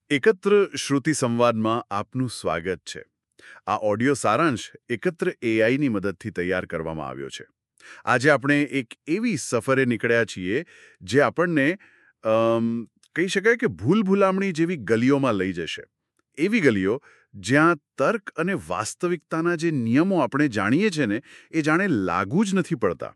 એકત્ર શ્રુતિ સંવાદમાં આપનું સ્વાગત છે. આ ઓડિયો સારાંશ એકત્ર એઆઈની મદદથી તૈયાર કરવામાં આવ્યો છે. આજે આપણે એક એવી સફરે નીકળ્યા છીએ જે આપણને કહી શકાય કે ભૂલભુલામણી જેવી ગલીઓમાં લઈ જશે. એવી ગલીઓ જ્યાં તર્ક અને વાસ્તવિકતાના જે નિયમો આપણે જાણીએ છીએ ને એ જાણે લાગુ જ નથી પડતા.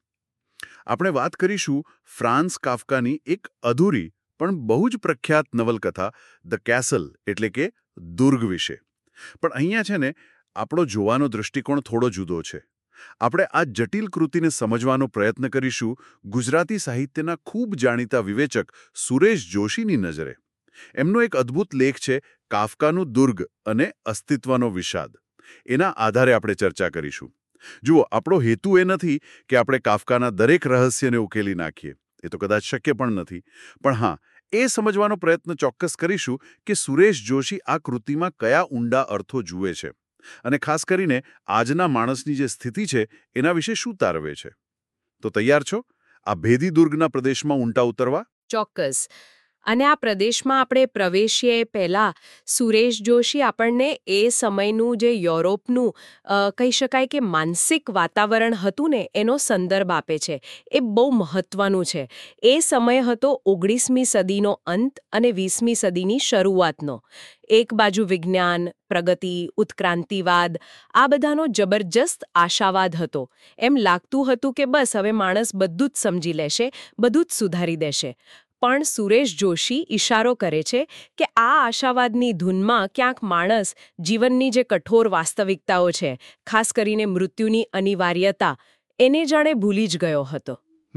આપણે વાત કરીશું ફ્રાન્સ કાફકાની એક અધૂરી પણ બહુ જ પ્રખ્યાત નવલકથા ધ કેસલ એટલે કે દુર્ગ વિશે. પણ અહીંયા છે ને આપણો જોવાનો દૃષ્ટિકોણ થોડો જુદો છે. આપણે આ જટિલ કૃતિને સમજવાનો પ્રયત્ન કરીશું ગુજરાતી સાહિત્યના ખૂબ જાણીતા વિવેચક સુરેશ જોશીની નજરે. એમનો એક અદ્ભુત લેખ છે કાફકાનું દુર્ગ અને અસ્તિત્વનો વિષાદ. એના આધારે આપણે ચર્ચા કરીશું. જુઓ, આપણો હેતુ એ નથી કે આપણે કાફકાના દરેક રહસ્યને ઉકેલી નાખીએ. એ તો કદાચ શક્ય પણ નથી. પણ હા, એ સમજવાનો પ્રયત્ન ચોક્કસ કરીશું કે સુરેશ જોશી આ કૃતિમાં કયા ઊંડા અર્થો જુએ છે અને ખાસ કરીને આજના માણસની જે સ્થિતિ છે એના વિશે શું તારવે છે. તો તૈયાર છો આ ભેદી દુર્ગના પ્રદેશમાં ઊંટા ઉતરવા? ચોક્કસ. અને આ પ્રદેશમાં આપણે પ્રવેશીએ પહેલા સુરેશ જોશી આપણને એ સમયનું જે યુરોપનું કહી શકાય કે માનસિક વાતાવરણ હતું ને એનો સંદર્ભ આપે છે. એ બહુ મહત્વનું છે. એ સમય હતો 19મી સદીનો અંત અને 20મી સદીની શરૂઆતનો. એક બાજુ વિજ્ઞાન, પ્રગતિ, ઉત્ક્રાંતિવાદ, આ બધાનો જબરજસ્ત આશાવાદ હતો. એમ લાગતું હતું કે બસ હવે માણસ બધું જ સમજી લેશે, બધું જ સુધારી દેશે. પણ સુરેશ જોશી ઇશારો કરે છે કે આ આશાવાદની ધૂનમાં ક્યાંક માણસ જીવનની જે કઠોર વાસ્તવિકતાઓ છે, ખાસ કરીને મૃત્યુની અનિવાર્યતા, એને જાણે ભૂલી જ ગયો હતો.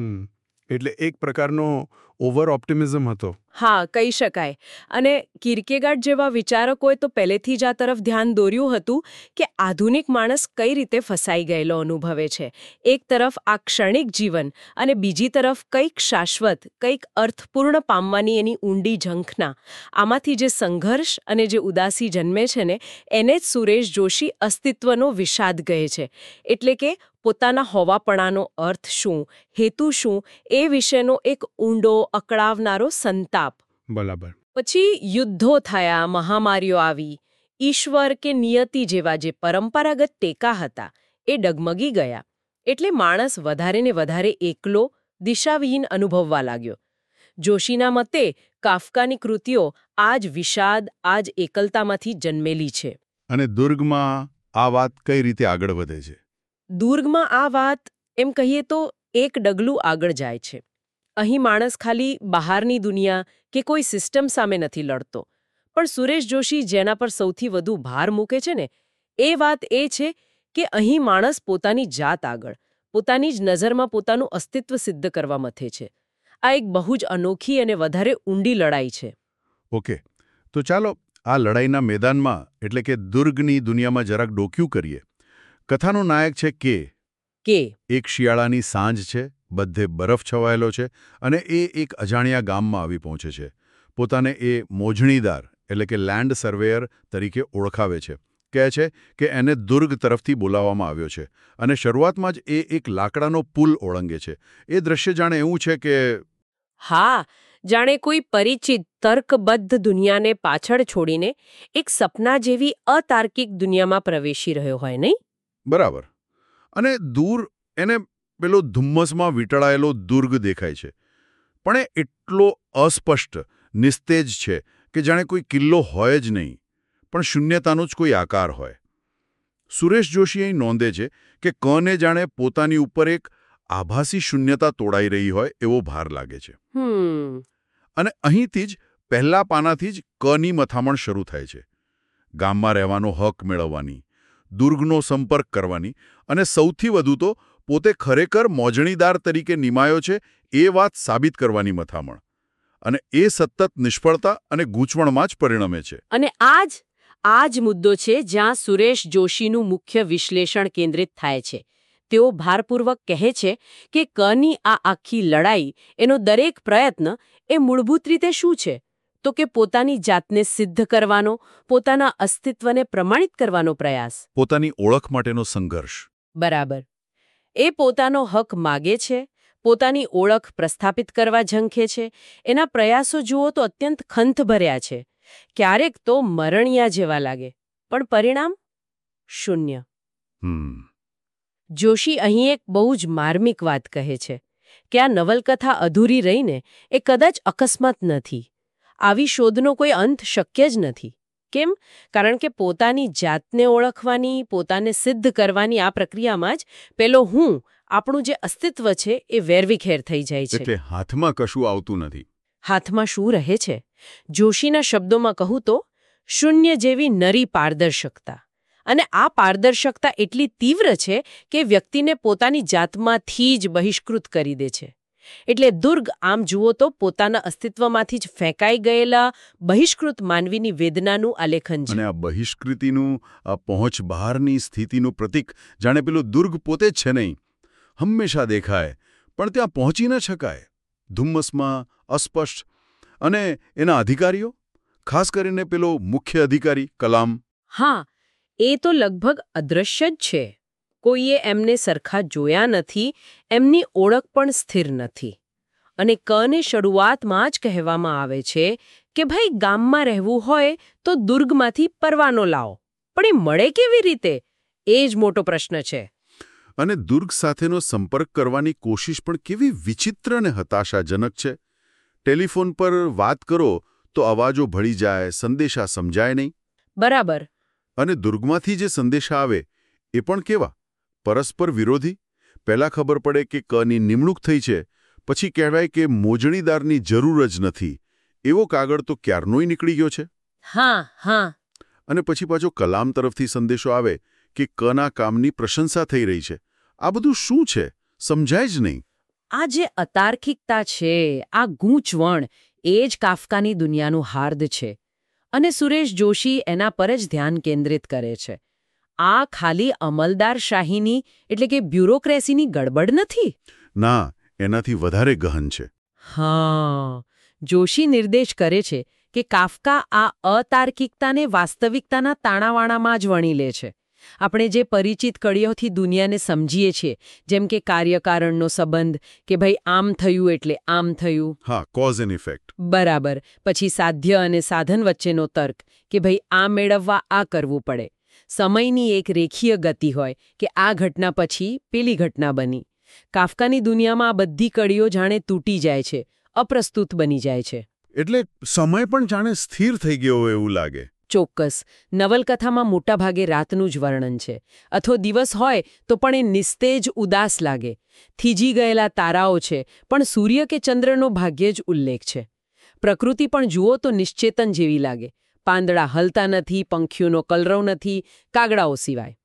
એટલે એક પ્રકારનો ઓવર ઓપ્ટિમિઝમ હતો. હા, કહી શકાય. અને કિર્કેગાર્ડ જેવા વિચારકોએ તો પહેલેથી જ આ તરફ ધ્યાન દોર્યું હતું કે આધુનિક માણસ કઈ રીતે ફસાઈ ગયેલો અનુભવે છે. એક તરફ આ ક્ષણિક જીવન અને બીજી તરફ કંઈક શાશ્વત, કંઈક અર્થપૂર્ણ પામવાની એની ઊંડી ઝંખના. આમાંથી જે સંઘર્ષ અને જે ઉદાસી જન્મે છે ને એને જ સુરેશ જોશી અસ્તિત્વનો વિષાદ કહે છે. એટલે કે પોતાના હોવાપણાનો અર્થ શું, હેતુ શું, એ વિશેનો એક ઊંડો અકળાવનારો સંતાપ. બરાબર. પછી યુદ્ધો થયા, મહામારીઓ આવી. ઈશ્વર કે નિયતિ જેવા જે પરંપરાગત ટેકા હતા એ ડગમગી ગયા. એટલે માણસ વધારે ને વધારે એકલો, દિશાવિહીન અનુભવવા લાગ્યો. જોશીના મતે કાફકાની કૃતિઓ આ જ વિષાદ, આ જ એકલતામાંથી જન્મેલી છે. અને દુર્ગમાં આ વાત કઈ રીતે આગળ વધે છે? દુર્ગમાં આ વાત એમ કહીએ તો એક ડગલું આગળ જાય છે. અહીં માણસ ખાલી બહારની દુનિયા કે કોઈ સિસ્ટમ સામે નથી લડતો. પણ સુરેશ જોશી જેના પર સૌથી વધુ ભાર મૂકે છે ને એ વાત એ છે કે અહીં માણસ પોતાની જાત આગળ, પોતાની જ નજરમાં પોતાનું અસ્તિત્વ સિદ્ધ કરવા મથે છે. આ એક બહુ જ અનોખી અને વધારે ઊંડી લડાઈ છે. ઓકે, તો ચાલો આ લડાઈના મેદાનમાં એટલે કે દુર્ગની દુનિયામાં જરાક ડોક્યું કરીએ. કથાનો નાયક છે કે એક શિયાળાની સાંજ છે, બધે બરફ છવાયેલો છે અને એ એક અજાણ્યા ગામમાં આવી પહોંચે છે. પોતાને એ મોજણીદાર એટલે કે લેન્ડ સર્વેયર તરીકે ઓળખાવે છે. કહે છે કે એને દુર્ગ તરફથી બોલાવવામાં આવ્યો છે અને શરૂઆતમાં જ એ એક લાકડાનો પુલ ઓળંગે છે. એ દ્રશ્ય જાણે એવું છે કે હા, જાણે કોઈ પરિચિત તર્કબદ્ધ દુનિયાને પાછળ છોડીને એક સપના જેવી અતાર્કિક દુનિયામાં પ્રવેશી રહ્યો હોય, નહીં? બરાબર. અને દૂર એને પેલો ધુમ્મસમાં વીંટળાયેલો દુર્ગ દેખાય છે. પણ એ એટલો અસ્પષ્ટ, નિસ્તેજ છે કે જાણે કોઈ કિલ્લો હોય જ નહીં, પણ શૂન્યતાનો જ કોઈ આકાર હોય. સુરેશ જોશી અહીં નોંધે છે કે કને જાણે પોતાની ઉપર એક આભાસી શૂન્યતા તોડાઈ રહી હોય એવો ભાર લાગે છે. અને અહીંથી જ પહેલા પાનાથી જ કની મથામણ શરૂ થાય છે. ગામમાં રહેવાનો હક મેળવવાની, દુર્ગનો સંપર્ક કરવાની અને સૌથી વધુ તો પોતે ખરેખર મોજણીદાર તરીકે નિમાયો છે એ વાત સાબિત કરવાની મથામણ. અને એ સતત નિષ્ફળતા અને ગૂંચવણમાં જ પરિણમે છે. અને આ જ મુદ્દો છે જ્યાં સુરેશ જોશીનું મુખ્ય વિશ્લેષણ કેન્દ્રિત થાય છે. તેઓ ભારપૂર્વક કહે છે કે કની આ આખી લડાઈ, એનો દરેક પ્રયત્ન એ મૂળભૂત રીતે શું છે? તો કે પોતાની જાતને સિદ્ધ કરવાનો, પોતાના અસ્તિત્વને પ્રમાણિત કરવાનો પ્રયાસ. પોતાની ઓળખ માટેનો સંઘર્ષ. બરાબર. એ પોતાનો હક માગે છે, પોતાની ઓળખ પ્રસ્થાપિત કરવા ઝંખે છે. એના પ્રયાસો જુઓ તો અત્યંત ખંતભર્યા છે. ક્યારેક તો મરણિયા જેવા લાગે, પણ પરિણામ શૂન્ય. જોશી અહીં એક બહુ જ માર્મિક વાત કહે છે કે આ નવલકથા અધૂરી રહીને એ કદાચ અકસ્માત નથી. આવી શોધનો કોઈ અંત શક્ય જ નથી. કેમ? કારણ કે પોતાની જાતને ઓળખવાની, પોતાને સિદ્ધ કરવાની આ પ્રક્રિયામાં જ પેલો હું, આપણું જે અસ્તિત્વ છે એ વેરવિખેર થઈ જાય છે. એટલે હાથમાં કશું આવતું નથી. હાથમાં શું રહે છે? જોશીના શબ્દોમાં કહું તો શૂન્ય જેવી નરી પારદર્શકતા. અને આ પારદર્શકતા એટલી તીવ્ર છે કે વ્યક્તિને પોતાની જાતમાંથી જ બહિષ્કૃત કરી દે છે. એટલે દુર્ગ આમ જુઓ તો પોતાના અસ્તિત્વમાંથી જ ફેંકાઈ ગયેલા બહિષ્કૃત માનવીની વેદનાનું આલેખન છે. અને આ બહિષ્કૃતિનું આ પહોંચ બહારની સ્થિતિનું પ્રતીક જાણે પેલું દુર્ગ પોતે જ છે નહીં. હંમેશા દેખાય પણ ત્યાં પહોંચી ન શકાય. ધુમ્મસમાં અસ્પષ્ટ. અને એના અધિકારીઓ, ખાસ કરીને પેલો મુખ્ય અધિકારી કલામ. હા, એ તો લગભગ અદૃશ્ય જ છે. કોઈએ એમને સરખા જોયા નથી, એમની ઓળખ પણ સ્થિર નથી. અને કને શરૂઆતમાં જ કહેવામાં આવે છે કે ભાઈ ગામમાં રહેવું હોય તો દુર્ગમાંથી પરવાનો લાવો. પણ એ મળે કેવી રીતે? એ જ મોટો પ્રશ્ન છે. અને દુર્ગ સાથેનો સંપર્ક કરવાની કોશિશ પણ કેવી વિચિત્ર અને હતાશાજનક છે. ટેલિફોન પર વાત કરો તો અવાજો ભળી જાય, સંદેશા સમજાય નહીં. બરાબર. અને દુર્ગમાંથી જે સંદેશા આવે એ પણ કેવા? પરસ્પર વિરોધી. પહેલા ખબર પડે કે કની નિમણૂક થઈ છે, પછી કહેવાય કે મોજણીદારની જરૂર જ નથી. એવો કાગળ તો ક્યારનોય નીકળી ગયો છે. હા. અને પછી પાછો કલામ તરફથી સંદેશો આવે કે કના કામની પ્રશંસા થઈ રહી છે. આ બધું શું છે? સમજાય જ નહીં. આ જે અતાર્કિકતા છે, આ ગૂંચવણ, એ જ કાફકાની દુનિયાનું હાર્દ છે. અને સુરેશ જોશી એના પર જ ધ્યાન કેન્દ્રિત કરે છે. આ ખાલી અમલદારશાહીની એટલે કે બ્યુરોક્રેસીની ગડબડ નથી. ના, એનાથી વધારે ગહન છે. હા, જોશી નિર્દેશ કરે છે કે કાફકા આ અતાર્કિકતાને વાસ્તવિકતાના તાણાવાણામાં જ વણી લે છે. આપણે જે પરિચિત કડીઓથી દુનિયાને સમજીએ છીએ, જેમ કે કાર્યકારણનો સંબંધ, કે ભાઈ આમ થયું એટલે આમ થયું. હા, કોઝ એન્ડ ઇફેક્ટ. બરાબર. પછી સાધ્ય અને સાધન વચ્ચેનો તર્ક, કે ભાઈ આ મેળવવા આ કરવું પડે. સમયની એક રેખીય ગતિ હોય કે આ ઘટના પછી પેલી ઘટના બની. કાફકાની દુનિયામાં આ બધી કડીઓ જાણે તૂટી જાય છે, અપ્રસ્તુત બની જાય છે. એટલે સમય પણ જાણે સ્થિર થઈ ગયો હોય એવું લાગે. ચોક્કસ. નવલકથામાં મોટાભાગે રાતનું જ વર્ણન છે. અથવા દિવસ હોય તો પણ એ નિસ્તેજ ઉદાસ લાગે. થીજી ગયેલા તારાઓ છે, પણ સૂર્ય કે ચંદ્રનો ભાગ્યે જ ઉલ્લેખ છે. પ્રકૃતિ પણ જુઓ તો નિશ્ચેતન જેવી લાગે. પાંદડા હલતા નથી, પંખીઓનો કલરવ નથી, કાગડાઓ સિવાય.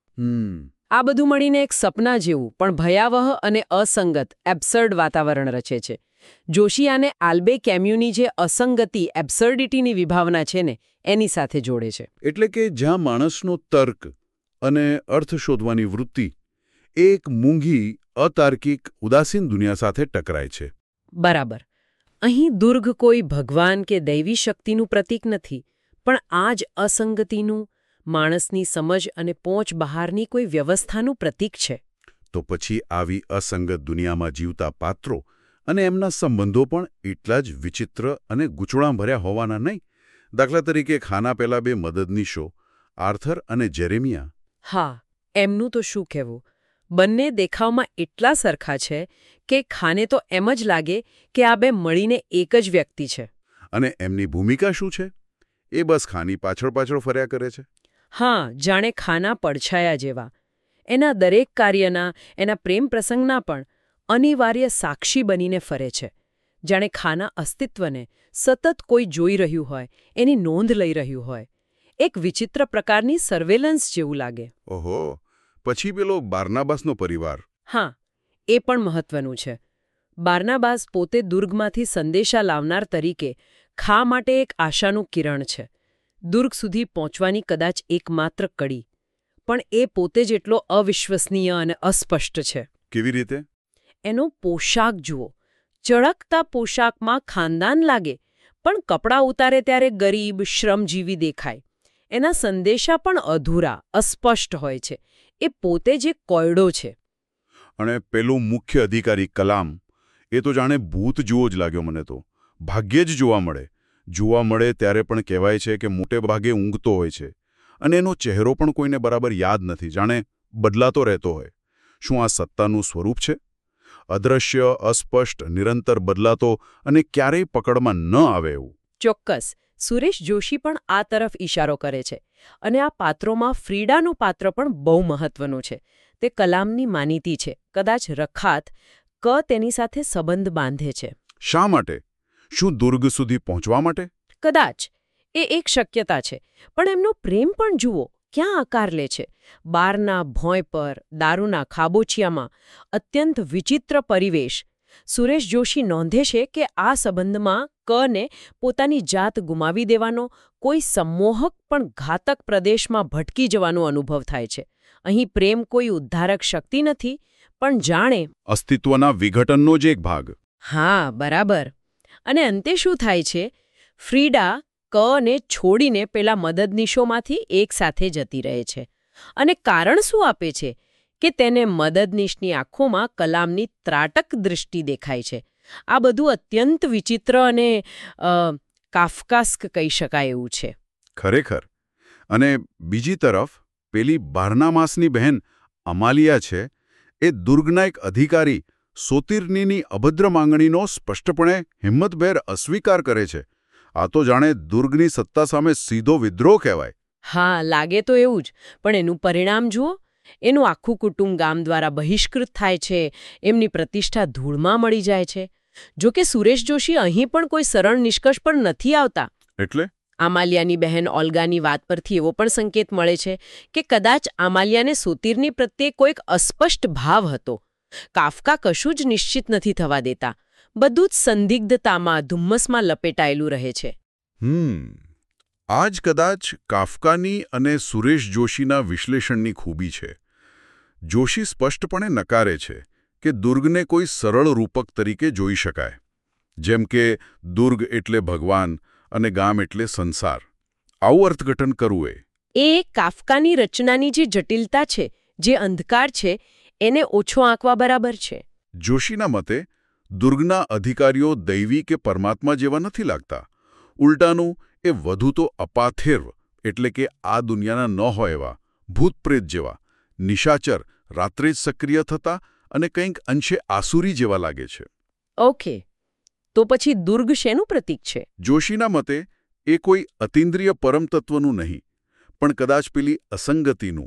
આ બધું મળીને એક સપના જેવું પણ ભયાવહ અને અસંગત, એબ્સર્ડ વાતાવરણ રચે છે. જોશી આને આલ્બે કેમ્યુની જે અસંગતિ, એબ્સર્ડિટીની વિભાવના છે ને, એની સાથે જોડે છે. એટલે કે જ્યાં માણસનો તર્ક અને અર્થ શોધવાની વૃત્તિ એક મૂંઘી, અતાર્કિક, ઉદાસીન દુનિયા સાથે ટકરાય છે. બરાબર. અહીં દુર્ગ કોઈ ભગવાન કે દૈવી શક્તિનું પ્રતીક નથી, પણ આ જ અસંગતિનું, માણસની સમજ અને પહોંચ બહારની કોઈ વ્યવસ્થાનું પ્રતીક છે. તો પછી આવી અસંગત દુનિયામાં જીવતા પાત્રો અને એમના સંબંધો પણ એટલા જ વિચિત્ર અને ગૂંચવણભર્યા હોવાના નહીં? દાખલા તરીકે ખાના પહેલા બે મદદનીશો, આર્થર અને જેરેમિયા. હા, એમનું તો શું કહેવું. બંને દેખાવમાં એટલા સરખા છે કે ખાને તો એમ જ લાગે કે આ બે મળીને એક જ વ્યક્તિ છે. અને એમની ભૂમિકા શું છે? એ બસ ખાની પાછળ ફર્યા કરે છે. હા, જાણે ખાના પડછાયા જેવા. એના દરેક કાર્યના, એના પ્રેમ પ્રસંગના પણ અનિવાર્ય સાક્ષી બનીને ફરે છે. જાણે ખાના અસ્તિત્વને સતત કોઈ જોઈ રહ્યું હોય, એની નોંધ લઈ રહ્યું હોય. એક વિચિત્ર પ્રકારની સર્વેલન્સ જેવું લાગે. ઓહો, પછી પેલો બાર્નાબાસનો પરિવાર. હા, એ પણ મહત્વનું છે. બાર્નાબાસ પોતે દુર્ગમાંથી સંદેશા લાવનાર તરીકે ખા માટે એક આશાનું કિરણ છે. દુર્ગ સુધી પહોંચવાની કદાચ એકમાત્ર કડી. પણ એ પોતે જ એટલો અવિશ્વસનીય અને અસ્પષ્ટ છે. કેવી રીતે? એનો પોશાક જુઓ. ચળકતા પોશાકમાં ખાનદાન લાગે, પણ કપડાં ઉતારે ત્યારે ગરીબ, શ્રમજીવી દેખાય. એના સંદેશા પણ અધૂરા, અસ્પષ્ટ હોય છે. એ પોતે જ એક કોયડો છે. અને પેલું મુખ્ય અધિકારી કલામ, એ તો જાણે ભૂત જેવો જ લાગ્યો મને તો. ભાગ્યે જ જોવા મળે. જોવા મળે ત્યારે પણ કહેવાય છે કે મોટે ભાગે ઊંઘતો હોય છે અને એનો ચહેરો પણ કોઈને બરાબર યાદ નથી, જાણે બદલાતો રહેતો હોય. શું આ સત્તાનું સ્વરૂપ છે? અદૃશ્ય, અસ્પષ્ટ, નિરંતર બદલાતો અને ક્યારેય પકડમાં ન આવે એવું. ચોક્કસ. સુરેશ જોશી પણ આ તરફ ઇશારો કરે છે. અને આ પાત્રોમાં ફ્રીડાનું પાત્ર પણ બહુ મહત્વનું છે. તે કલામની માનીતી છે. કદાચ રખાત તેની સાથે સંબંધ બાંધે છે. શા માટે? શું દુર્ગ સુધી પહોંચવા માટે? કદાચ. એ એક શક્યતા છે. પણ એમનો પ્રેમ પણ જુઓ ક્યાં આકાર લે છે. બારના ભોંય પર, દારૂના ખાબોચિયામાં, અત્યંત વિચિત્ર પરિવેશ. સુરેશ જોશી નોંધે છે કે આ સંબંધમાં કને પોતાની જાત ગુમાવી દેવાનો, કોઈ સંમોહક પણ ઘાતક પ્રદેશમાં ભટકી જવાનો અનુભવ થાય છે. અહીં પ્રેમ કોઈ ઉદ્ધારક શક્તિ નથી, પણ જાણે અસ્તિત્વના વિઘટનનો જ એક ભાગ. હા, બરાબર. અને અંતે શું થાય છે? ફ્રીડા કને છોડીને પેલા મદદનીશોમાંથી એક સાથે જતી રહે છે. અને કારણ શું આપે છે? કે તેને મદદનીશની આંખોમાં કલામની ત્રાટક દૃષ્ટિ દેખાય છે. આ બધું અત્યંત વિચિત્ર અને કાફકાસ્ક કહી શકાય એવું છે. ખરેખર. અને બીજી તરફ પેલી બારનામાસની બહેન અમાલિયા છે, એ દુર્ગના એક અધિકારી સોતિર્નીની અભદ્ર માંગણીનો સ્પષ્ટપણે હિંમતભેર અસ્વીકાર કરે છે. આ તો જાણે દુર્ગની સત્તા સામે સીધો વિદ્રોહ કહેવાય. હા, લાગે તો એવું જ. પણ એનું પરિણામ જુઓ. એનું આખું કુટુંબ ગામ દ્વારા બહિષ્કૃત થાય છે. એમની પ્રતિષ્ઠા ધૂળમાં મળી જાય છે. જો કે સુરેશ જોશી અહીં પણ કોઈ સરળ નિષ્કર્ષ પર નથી આવતા. એટલે? આમાલિયાની બહેન ઓલ્ગાની વાત પરથી એવો પણ સંકેત મળે છે કે કદાચ આમાલિયાને સોતિરની પ્રત્યે કોઈક અસ્પષ્ટ ભાવ હતો. કાફકા કશું જ નિશ્ચિત નથી થવા દેતા. બધું જ સંદિગ્ધતામાં, ધુમ્મસમાં લપેટાયેલું રહે છે. આ જ કદાચ કાફકાની અને સુરેશ જોશીના વિશ્લેષણની ખૂબી છે. જોશી સ્પષ્ટપણે નકારે છે કે દુર્ગને કોઈ સરળ રૂપક તરીકે જોઈ શકાય. જેમ કે દુર્ગ એટલે ભગવાન અને ગામ એટલે સંસાર. આવું અર્થઘટન કરવું એ કાફકાની રચનાની જે જટિલતા છે, જે અંધકાર છે, એને ઓછો આંકવા બરાબર છે. જોશીના મતે દુર્ગના અધિકારીઓ દૈવી કે પરમાત્મા જેવા નથી લાગતા. ઉલટાનું એ વધુ તો અપાથેર્વ એટલે કે આ દુનિયાના ન હોય એવા, ભૂતપ્રેત જેવા, નિશાચર, રાત્રે જ સક્રિય થતા અને કંઈક અંશે આસુરી જેવા લાગે છે. ઓકે, તો પછી દુર્ગ શેનું પ્રતીક છે? જોશીના મતે એ કોઈ અતિન્દ્રિય પરમતત્વનું નહીં, પણ કદાચ પેલી અસંગતિનું,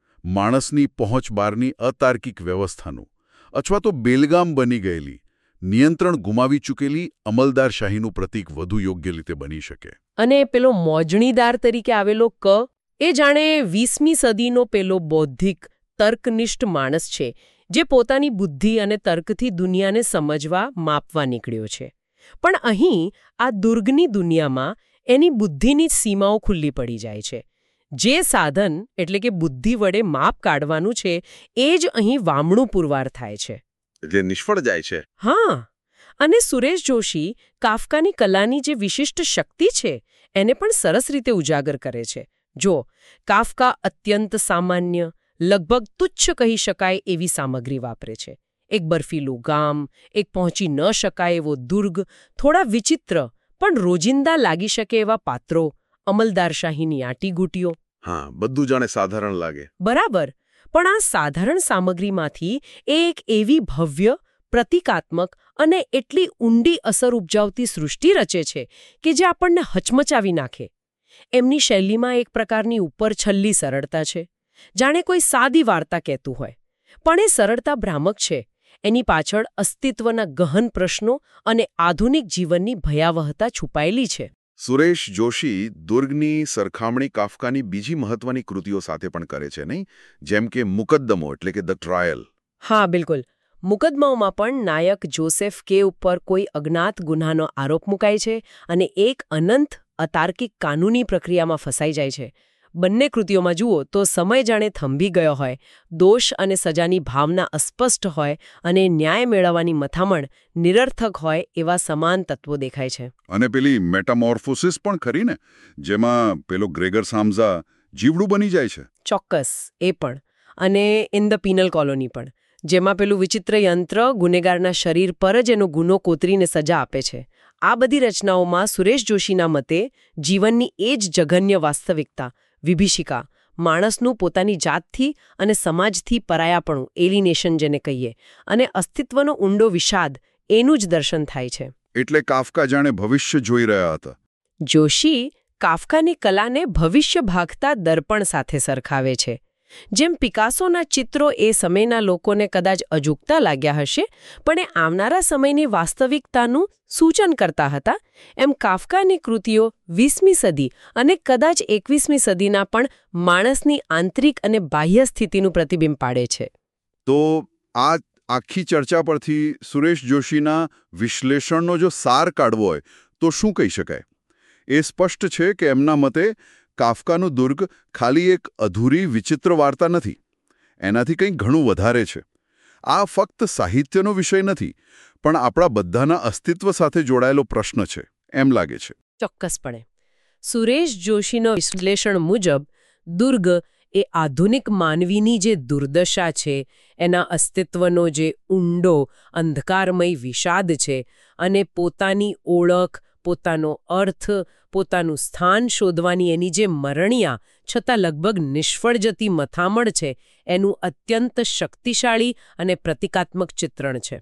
માણસની પહોંચ બહારની અતાર્કિક વ્યવસ્થાનું, અથવા તો બેલગામ બની ગયેલી, નિયંત્રણ ગુમાવી ચૂકેલી અમલદારશાહીનું પ્રતીક વધુ યોગ્ય રીતે બની શકે. અને પેલો મોજણીદાર તરીકે આવેલો એ જાણે 20મી સદીનો પેલો બૌદ્ધિક, તર્કનિષ્ઠ માણસ છે, જે પોતાની બુદ્ધિ અને તર્કથી દુનિયાને સમજવા, માપવા નીકળ્યો છે. પણ અહીં આ દુર્ગની દુનિયામાં એની બુદ્ધિની સીમાઓ ખુલ્લી પડી જાય છે. જે સાધન એટલે કે બુદ્ધિ વડે માપ કાઢવાનું છે, એ જ અહીં વામણું પુરવાર થાય છે. જે નિષ્ફળ જાય છે. હા, અને સુરેશ જોશી કાફકાની કલાની જે વિશિષ્ટ શક્તિ છે એને પણ સરસ રીતે ઉજાગર કરે છે. જો કાફકા અત્યંત સામાન્ય, લગભગ તુચ્છ કહી શકાય એવી સામગ્રી વાપરે છે. એક બર્ફીલું ગામ, એક પહોંચી ન શકાય એવો દુર્ગ, થોડા વિચિત્ર પણ રોજિંદા લાગી શકે એવા પાત્રો, અમલદારશાહીની આંટીઘૂંટીઓ. હા, બધું જાણે સાધારણ લાગે. બરાબર. પણ આ સાધારણ સામગ્રીમાંથી એક એવી ભવ્ય, પ્રતિકાત્મક અને એટલી ઊંડી અસર ઉપજાવતી સૃષ્ટિ રચે છે કે જે આપણને હચમચાવી નાખે. એમની શૈલીમાં એક પ્રકારની ઉપરછલ્લી સરળતા છે, જાણે કોઈ સાદી વાર્તા કહેતું હોય. પણ એ સરળતા ભ્રામક છે. એની પાછળ અસ્તિત્વના ગહન પ્રશ્નો અને આધુનિક જીવનની ભયાવહતા છુપાયેલી છે. સુરેશ જોશી દુર્ગની સરખામણી કાફકાની બીજી મહત્વની કૃતિઓ સાથે પણ કરે છે, નહીં? જેમ કે મુકદ્દમો એટલે કે ધ ટ્રાયલ. હા, બિલકુલ. મુકદ્દમાઓમાં પણ નાયક જોસેફ કે ઉપર કોઈ અજ્ઞાત ગુનાનો આરોપ મુકાય છે અને એક અનંત અતાર્કિક કાનૂની પ્રક્રિયામાં ફસાઈ જાય છે. બંને કૃતિઓમાં જુઓ તો સમય જાણે થંભી ગયો હોય, દોષ અને સજાની ભાવના અસ્પષ્ટ હોય અને ન્યાય મેળવવાની મથામણ નિરર્થક હોય એવા સમાન તત્વો દેખાય છે. અને પેલી મેટામોર્ફોસિસ પણ ખરી ને, જેમાં પેલો ગ્રેગર સામઝા જીવડું બની જાય છે. ચોક્કસ, એ પણ. અને ઇન ધ પિનલ કોલોની પણ, જેમાં પેલું વિચિત્ર યંત્ર ગુનેગારના શરીર પર જ એનો ગુનો કોતરીને સજા આપે છે. આ બધી રચનાઓમાં સુરેશ જોશીના મતે જીવનની એ જ જઘન્ય વાસ્તવિકતા, વિભીષિકા, માણસનું પોતાની જાતથી અને સમાજથી પરાયાપણું, એલિનેશન જેને કહીએ, અને અસ્તિત્વનો ઊંડો વિષાદ, એનું જ દર્શન થાય છે. એટલે કાફકા જાણે ભવિષ્ય જોઈ રહ્યા હતા. જોશી કાફકાની કલાને ભવિષ્ય ભાગતા દર્પણ સાથે સરખાવે છે. જેમ પિકાસોના ચિત્રો એ સમયના લોકોને કદાચ અજુગતા લાગ્યા હશે, પણ એ આવનારા સમયની વાસ્તવિકતાનું સૂચન કરતા હતા, એમ કાફકાની કૃતિઓ 20મી સદી અને કદાચ 21મી સદીના પણ માણસની આંતરિક અને બાહ્ય સ્થિતિનું પ્રતિબિંબ પાડે છે. તો આ આખી ચર્ચા પરથી સુરેશ જોશીના વિશ્લેષણનો જો સાર કાઢવો હોય તો શું કહી શકાય? એ સ્પષ્ટ છે કે એમના મતે કાફકાનું દુર્ગ ખાલી એક અધૂરી વિચિત્ર વાર્તા નથી. એનાથી કંઈક ઘણું વધારે છે. આ ફક્ત સાહિત્યનો વિષય નથી, પણ આપણા બધાના અસ્તિત્વ સાથે જોડાયેલો પ્રશ્ન છે, એમ લાગે છે. ચોક્કસપણે. સુરેશ જોશીનો વિશ્લેષણ મુજબ દુર્ગ એ આધુનિક માનવીની જે દુર્દશા છે, એના અસ્તિત્વનો જે ઊંડો અંધકારમય વિષાદ છે, અને પોતાની ઓળખ, પોતાનો અર્થ, પોતાનું સ્થાન શોધવાની એની જે મરણિયા છતાં લગભગ નિષ્ફળ જતી મથામણ છે, એનું અત્યંત શક્તિશાળી અને પ્રતિકાત્મક ચિત્રણ છે.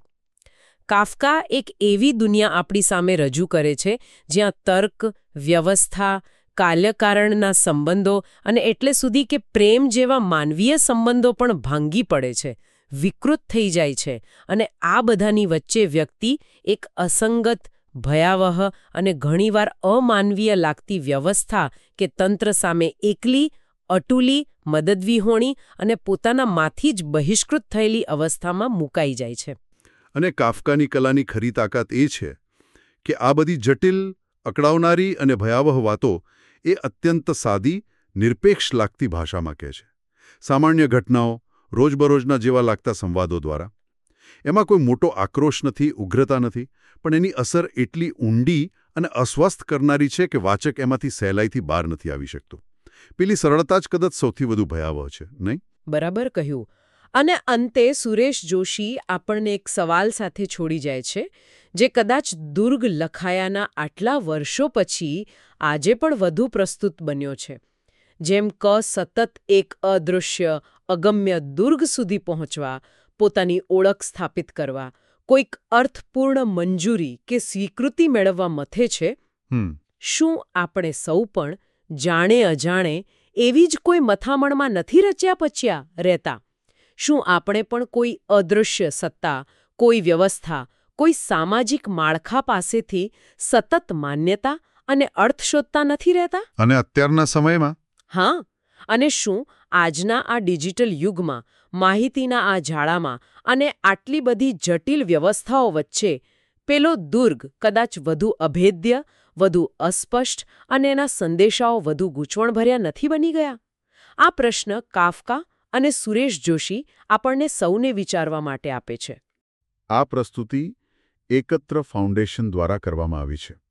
કાફકા એક એવી દુનિયા આપણી સામે રજૂ કરે છે જ્યાં તર્ક, વ્યવસ્થા, કાર્યકારણના સંબંધો અને એટલે સુધી કે પ્રેમ જેવા માનવીય સંબંધો પણ ભાંગી પડે છે, વિકૃત થઈ જાય છે, અને આ બધાની વચ્ચે વ્યક્તિ એક અસંગત, ભયાવહ અને ઘણીવાર અમાનવીય લાગતી વ્યવસ્થા કે તંત્ર સામે એકલી, અટૂલી, મદદવિહોણી અને પોતાનામાંથી જ બહિષ્કૃત થયેલી અવસ્થામાં મુકાઈ જાય છે. અને કાફકાની કલાની ખરી તાકાત એ છે કે આ બધી જટિલ, અકળાવનારી અને ભયાવહ વાતો એ અત્યંત સાદી, નિરપેક્ષ લાગતી ભાષામાં કહે છે. સામાન્ય ઘટનાઓ, રોજબરોજના જેવા લાગતા સંવાદો દ્વારા. એમાં કોઈ મોટો આક્રોશ નથી, ઉગ્રતા નથી, પણ એની અસર એટલી ઊંડી અને અસ્વસ્થ કરનારી છે કે વાચક એમાંથી સહેલાઈથી બહાર નથી આવી શકતો. પેલી સરળતા જ કદાચ સૌથી વધુ ભયાવહ છે, નહીં? બરાબર કહ્યું. અને અંતે સુરેશ જોશી આપણને એક સવાલ સાથે છોડી જાય છે, જે કદાચ દુર્ગ લખાયાના આટલા વર્ષો પછી આજે પણ વધુ પ્રસ્તુત બન્યો છે. જેમ સતત એક અદૃશ્ય, અગમ્ય દુર્ગ સુધી પહોંચવા, પોતાની ઓળખ સ્થાપિત કરવા, કોઈક અર્થપૂર્ણ મંજૂરી કે સ્વીકૃતિ મેળવવા મથે છે, શું આપણે સૌ પણ જાણે અજાણે એવી જ કોઈ મથામણમાં નથી રચ્યા પચ્યા રહેતા? શું આપણે પણ કોઈ અદૃશ્ય સત્તા, કોઈ વ્યવસ્થા, કોઈ સામાજિક માળખા પાસેથી સતત માન્યતા અને અર્થ શોધતા નથી રહેતા? અને અત્યારના સમયમાં? હા, અને શું આજના આ ડિજિટલ યુગમાં, માહિતીના આ જાળામાં અને આટલી બધી જટિલ વ્યવસ્થાઓ વચ્ચે પેલો દુર્ગ કદાચ વધુ અભેદ્ય, વધુ અસ્પષ્ટ અને એના સંદેશાઓ વધુ ગૂંચવણભર્યા નથી બની ગયા? આ પ્રશ્ન કાફકા અને સુરેશ જોશી આપણને સૌને વિચારવા માટે આપે છે. આ પ્રસ્તુતિ એકત્ર ફાઉન્ડેશન દ્વારા કરવામાં આવી છે.